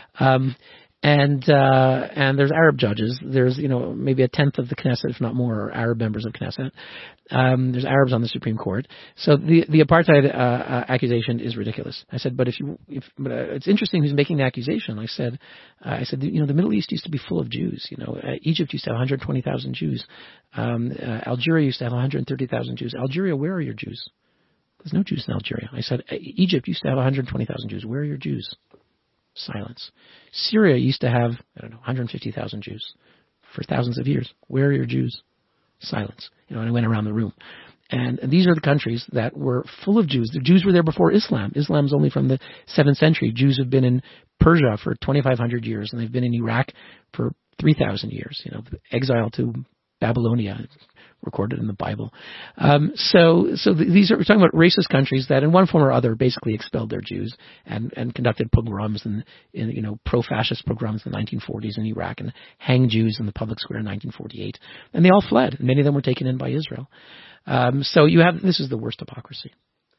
And there's Arab judges. There's, maybe a tenth of the Knesset, if not more, are Arab members of Knesset. There's Arabs on the Supreme Court. So the apartheid accusation is ridiculous. I said, but it's interesting who's making the accusation. I said, the Middle East used to be full of Jews. Egypt used to have 120,000 Jews. Algeria used to have 130,000 Jews. Algeria, where are your Jews? There's no Jews in Algeria. I said, Egypt used to have 120,000 Jews. Where are your Jews? Silence. Syria used to have, 150,000 Jews for thousands of years. Where are your Jews? Silence. And I went around the room. And these are the countries that were full of Jews. The Jews were there before Islam. Islam's only from the 7th century. Jews have been in Persia for 2,500 years, and they've been in Iraq for 3,000 years. Exile to Babylonia, recorded in the Bible. So these are, we're talking about racist countries that in one form or other basically expelled their Jews and conducted pogroms and pro-fascist pogroms in the 1940s in Iraq and hanged Jews in the public square in 1948. And they all fled. Many of them were taken in by Israel. So this is the worst hypocrisy.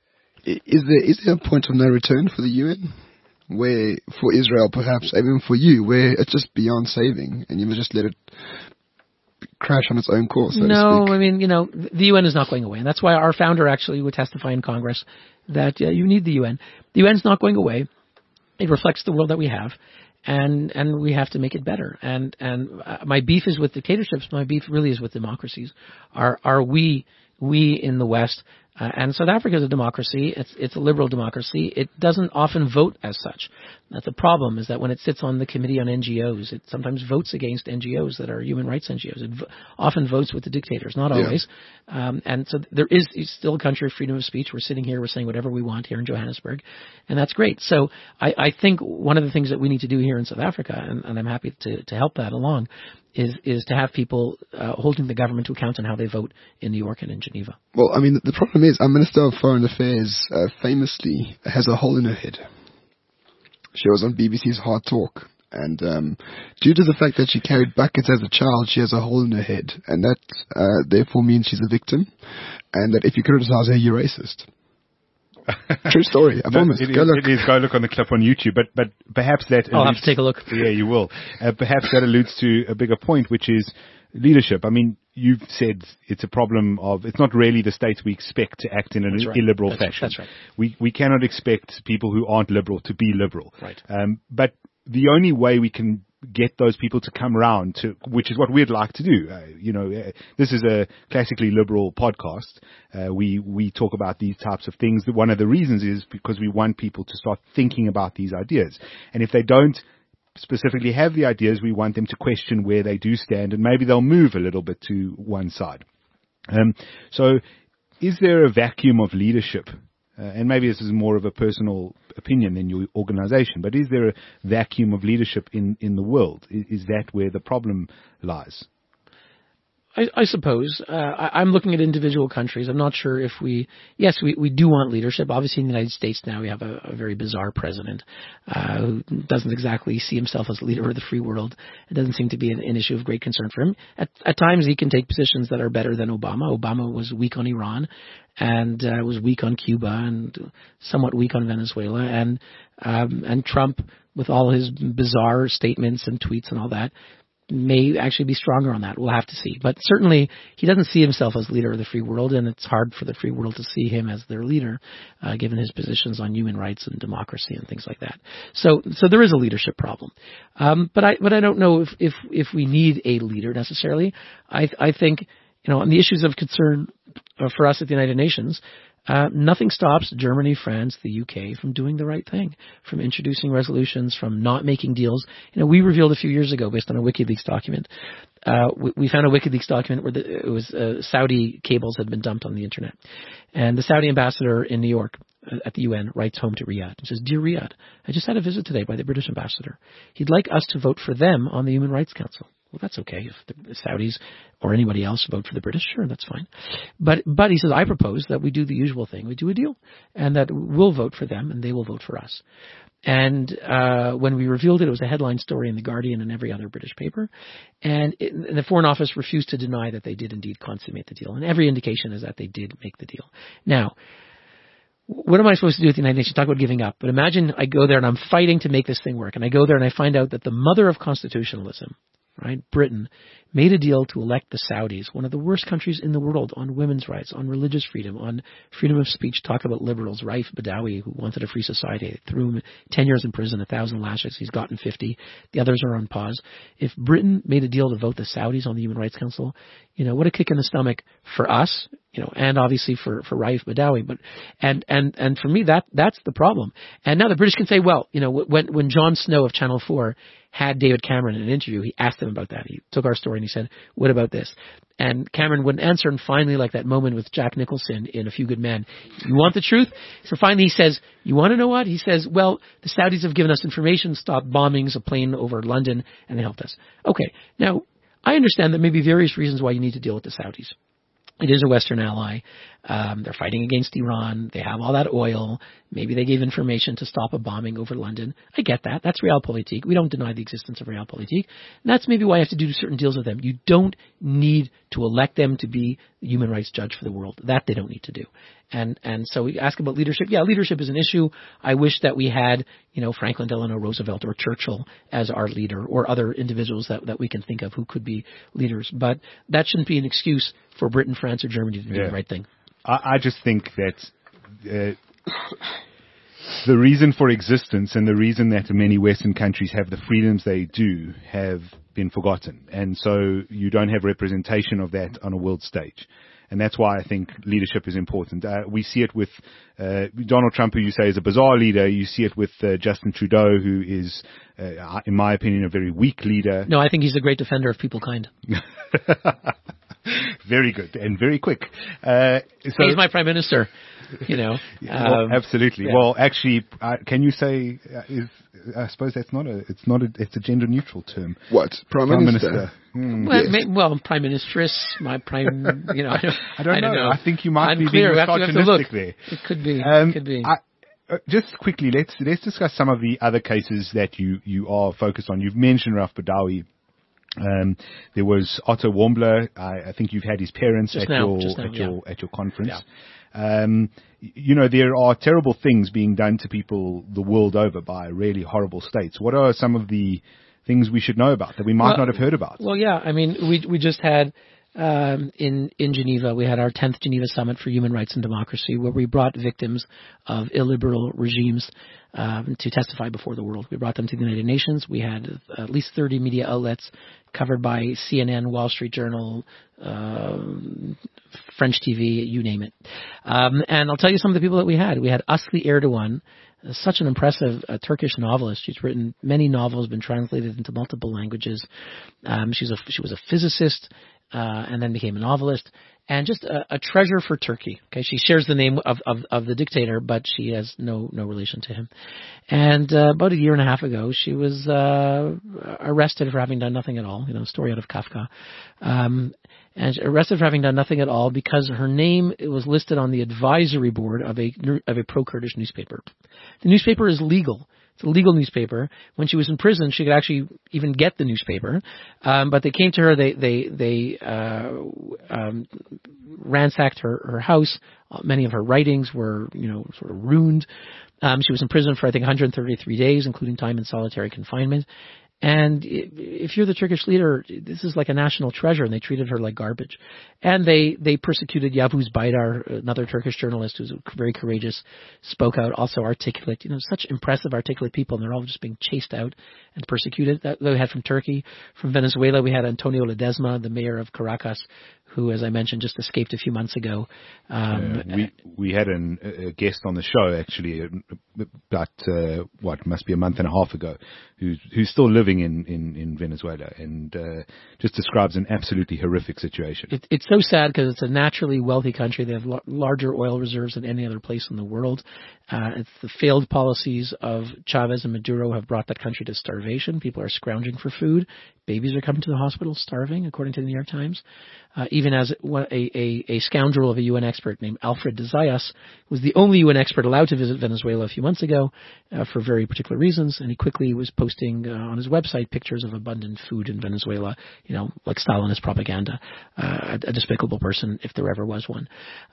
Is there a point of no return for the UN? Where, for Israel perhaps, even for you, where it's just beyond saving and you must just let it crash on its own course, so to speak. I mean, the UN is not going away. And that's why our founder actually would testify in Congress that you need the UN. The UN's not going away. It reflects the world that we have. And we have to make it better. And my beef is with dictatorships. My beef really is with democracies. Are we in the West, and South Africa is a democracy. It's a liberal democracy. It doesn't often vote as such. That's the problem, is that when it sits on the Committee on NGOs, it sometimes votes against NGOs that are human rights NGOs. It often votes with the dictators, not always. And so it's still a country of freedom of speech. We're sitting here, we're saying whatever we want here in Johannesburg, and that's great. So I think one of the things that we need to do here in South Africa, and I'm happy to help that along, is to have people holding the government to account on how they vote in New York and in Geneva. Well, I mean, the problem is our Minister of Foreign Affairs famously has a hole in her head. She was on BBC's Hard Talk, and due to the fact that she carried buckets as a child, she has a hole in her head, and that therefore means she's a victim, and that if you criticize her, you're racist. True story. I promise. Go look on the clip on YouTube. But perhaps that I'll have to take a look. Yeah, you will. Perhaps that alludes to a bigger point, which is leadership. I mean, you've said it's a problem of, it's not really the states we expect to act in an illiberal fashion. That's right. We cannot expect people who aren't liberal to be liberal. Right. But the only way we can get those people to come around to, which is what we'd like to do. This is a classically liberal podcast. We talk about these types of things. One of the reasons is because we want people to start thinking about these ideas. And if they don't specifically have the ideas, we want them to question where they do stand, and maybe they'll move a little bit to one side. So is there a vacuum of leadership? And maybe this is more of a personal opinion than your organization, but is there a vacuum of leadership in the world? Is that where the problem lies? I suppose. I'm looking at individual countries. I'm not sure if we do want leadership. Obviously, in the United States now we have a very bizarre president who doesn't exactly see himself as a leader of the free world. It doesn't seem to be an issue of great concern for him. At times he can take positions that are better than Obama. Obama was weak on Iran and was weak on Cuba and somewhat weak on Venezuela. And Trump, with all his bizarre statements and tweets and all that, may actually be stronger on that. We'll have to see. But certainly he doesn't see himself as leader of the free world, and it's hard for the free world to see him as their leader, given his positions on human rights and democracy and things like that. So there is a leadership problem. But I don't know if we need a leader necessarily. I think, on the issues of concern for us at the United Nations, Nothing stops Germany, France, the UK from doing the right thing, from introducing resolutions, from not making deals. We revealed a few years ago, based on a WikiLeaks document, we found a WikiLeaks document where Saudi cables had been dumped on the internet. And the Saudi ambassador in New York at the UN writes home to Riyadh and says, "Dear Riyadh, I just had a visit today by the British ambassador. He'd like us to vote for them on the Human Rights Council." Well, that's okay. If the Saudis or anybody else vote for the British, sure, that's fine. But he says, I propose that we do the usual thing. We do a deal, and that we'll vote for them, and they will vote for us. And when we revealed it was a headline story in The Guardian and every other British paper. And the Foreign Office refused to deny that they did indeed consummate the deal. And every indication is that they did make the deal. Now, what am I supposed to do with the United Nations? Talk about giving up. But imagine I go there and I'm fighting to make this thing work. And I go there and I find out that the mother of constitutionalism, right, Britain, made a deal to elect the Saudis, one of the worst countries in the world, on women's rights, on religious freedom, on freedom of speech. Talk about liberals. Raif Badawi, who wanted a free society, they threw him 10 years in prison, 1,000 lashes. He's gotten 50. The others are on pause. If Britain made a deal to vote the Saudis on the Human Rights Council, what a kick in the stomach for us, and obviously for Raif Badawi. But and for me, that's the problem. And now the British can say, well, when Jon Snow of Channel 4 had David Cameron in an interview, he asked him about that. He took our story and he said, what about this? And Cameron wouldn't answer. And finally, like that moment with Jack Nicholson in A Few Good Men, you want the truth? So finally he says, you want to know what? He says, well, the Saudis have given us information, stopped bombings, a plane over London, and they helped us. Okay. Now, I understand that maybe various reasons why you need to deal with the Saudis. It is a Western ally. They're fighting against Iran. They have all that oil. Maybe they gave information to stop a bombing over London. I get that. That's realpolitik. We don't deny the existence of realpolitik. And that's maybe why you have to do certain deals with them. You don't need to elect them to be the human rights judge for the world. That they don't need to do. And so we ask about leadership. Yeah, leadership is an issue. I wish that we had, Franklin Delano Roosevelt or Churchill as our leader, or other individuals that we can think of who could be leaders. But that shouldn't be an excuse for Britain, France, or Germany to do the right thing. I just think that the reason for existence and the reason that many Western countries have the freedoms they do have been forgotten. And so you don't have representation of that on a world stage. And that's why I think leadership is important. We see it with Donald Trump, who you say is a bizarre leader. You see it with Justin Trudeau, who is, in my opinion, a very weak leader. No, I think he's a great defender of people kind. Very good and very quick. So he's my prime minister, well, absolutely. Yeah. Well, actually, can you say? I suppose it's a gender neutral term. What? Prime minister? Well, prime mistress, my prime. I don't know. I think you might be being misogynistic there. It could be. It could be. Just quickly, let's discuss some of the other cases that you are focused on. You've mentioned Raif Badawi. There was Otto Warmbier. I think you've had his parents at your conference. Yeah. There are terrible things being done to people the world over by really horrible states. What are some of the things we should know about that we might not have heard about? Well, yeah. I mean, we just had in Geneva, we had our 10th Geneva Summit for Human Rights and Democracy, where we brought victims of illiberal regimes to testify before the world. We brought them to the United Nations. We had at least 30 media outlets covered by CNN, Wall Street Journal, French TV, you name it. And I'll tell you some of the people that we had. We had Asli Erdogan, such an impressive Turkish novelist. She's written many novels, been translated into multiple languages. She was a physicist, and then became a novelist, and just a treasure for Turkey. Okay, she shares the name of the dictator, but she has no relation to him. And about a year and a half ago, she was arrested for having done nothing at all. Story out of Kafka. And arrested for having done nothing at all because her name was listed on the advisory board of a pro-Kurdish newspaper. The newspaper is legal. It's a legal newspaper. When she was in prison, she could actually even get the newspaper. But they came to her, they ransacked her house. Many of her writings were, sort of ruined. She was in prison for, I think, 133 days, including time in solitary confinement. And if you're the Turkish leader, this is like a national treasure, and they treated her like garbage. And they persecuted Yavuz Baydar, another Turkish journalist who's very courageous, spoke out, also articulate, such impressive, articulate people, and they're all just being chased out and persecuted. That we had from Turkey. From Venezuela, we had Antonio Ledesma, the mayor of Caracas, who, as I mentioned, just escaped a few months ago. We had a guest on the show actually about must be a month and a half ago, who's still living in Venezuela, and just describes an absolutely horrific situation. It's so sad because it's a naturally wealthy country. They have larger oil reserves than any other place in the world. It's the failed policies of Chavez and Maduro have brought that country to starvation. People are scrounging for food. Babies are coming to the hospital starving, according to the New York Times. Even as a scoundrel of a UN expert named Alfred de Zayas was the only UN expert allowed to visit Venezuela a few months ago for very particular reasons, and he quickly was posting on his website pictures of abundant food in Venezuela, like Stalinist propaganda, a despicable person if there ever was one.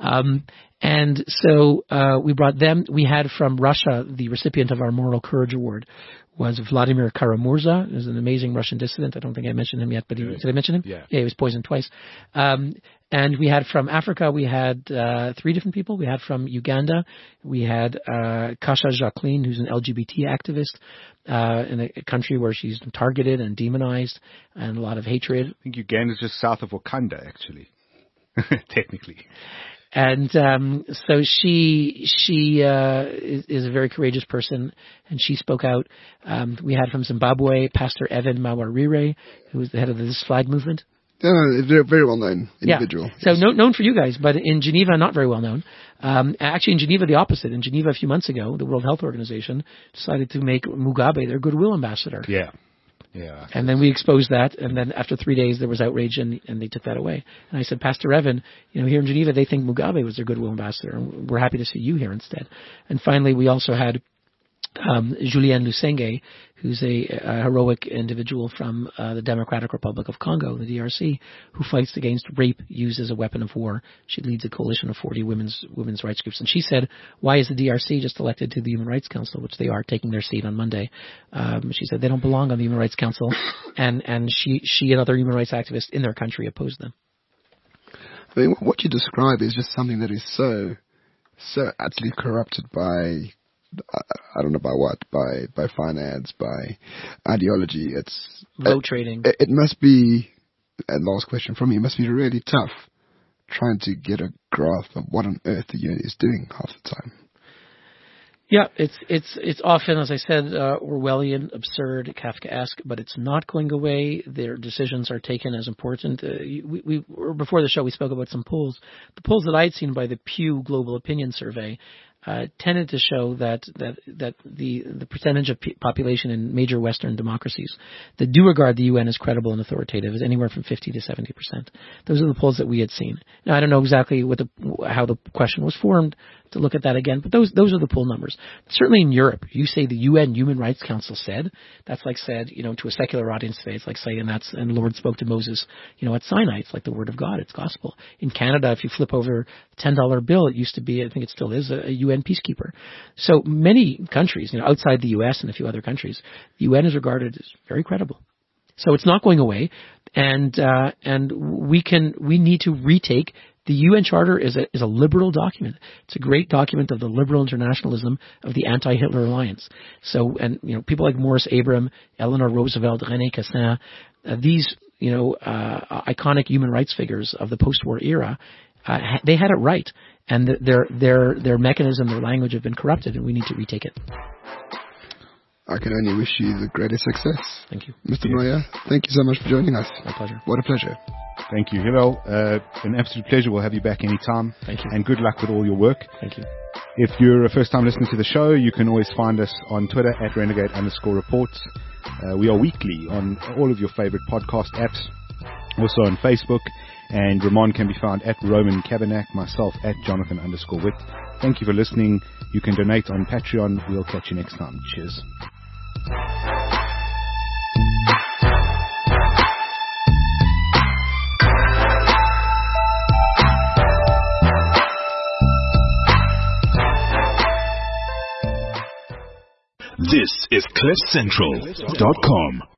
And so we brought them. We had from Russia the recipient of our Moral Courage Award was Vladimir Kara-Murza, who's an amazing Russian dissident. I don't think I mentioned him yet, but did I mention him? Yeah, he was poisoned twice. And we had from Africa, we had 3 different people. We had from Uganda, we had Kasha Jacqueline, who's an LGBT activist in a country where she's targeted and demonized and a lot of hatred. I think Uganda's just south of Wakanda, actually, technically. And so she is a very courageous person, and she spoke out. We had from Zimbabwe, Pastor Evan Mawarire, who was the head of the This Flag movement. Very, very well-known individual. Yeah. So known for you guys, but in Geneva, not very well known. Actually, in Geneva, the opposite. In Geneva, a few months ago, the World Health Organization decided to make Mugabe their goodwill ambassador. Yeah. And then we exposed that, and then after 3 days there was outrage, and they took that away. And I said, Pastor Evan, here in Geneva they think Mugabe was their goodwill ambassador, and we're happy to see you here instead. And finally, we also had Julien Lusenge, who's a heroic individual from the Democratic Republic of Congo, the DRC, who fights against rape used as a weapon of war. She leads a coalition of 40 women's rights groups. And she said, why is the DRC just elected to the Human Rights Council, which they are, taking their seat on Monday? She said they don't belong on the Human Rights Council, and she and other human rights activists in their country oppose them. I mean, what you describe is just something that is so utterly corrupted by, I don't know by what, by finance, by ideology. It's vote trading. It must be, and last question from me, it must be really tough trying to get a grasp of what on earth the UN is doing half the time. Yeah, it's often, as I said, Orwellian, absurd, Kafkaesque, but it's not going away. Their decisions are taken as important. Before the show, we spoke about some polls. The polls that I had seen by the Pew Global Opinion Survey tended to show that the percentage of population in major Western democracies that do regard the UN as credible and authoritative is anywhere from 50 to 70%. Those are the polls that we had seen. Now, I don't know exactly how the question was formed to look at that again, but those are the poll numbers. Certainly in Europe, you say the UN Human Rights Council said, that's like said, to a secular audience today, it's like saying and the Lord spoke to Moses, at Sinai, it's like the word of God, it's gospel. In Canada, if you flip over the $10 bill, it used to be, I think it still is, a UN peacekeeper. So many countries, outside the US and a few other countries, the UN is regarded as very credible. So it's not going away, and we need to retake. The UN Charter is a liberal document. It's a great document of the liberal internationalism of the anti-Hitler alliance. So, and people like Morris Abram, Eleanor Roosevelt, René Cassin, these iconic human rights figures of the post-war era, they had it right, and their mechanism, their language have been corrupted, and we need to retake it. I can only wish you the greatest success. Thank you. Mr. Moya, thank you so much for joining us. My pleasure. What a pleasure. Thank you, Hillel. An absolute pleasure. We'll have you back anytime. Thank you. And good luck with all your work. Thank you. If you're a first-time listener to the show, you can always find us on Twitter at Renegade_reports. We are weekly on all of your favorite podcast apps. Also on Facebook. And Ramon can be found at Roman Cabernac, myself at Jonathan_Witt. Thank you for listening. You can donate on Patreon. We'll catch you next time. Cheers. This is CliffCentral.com.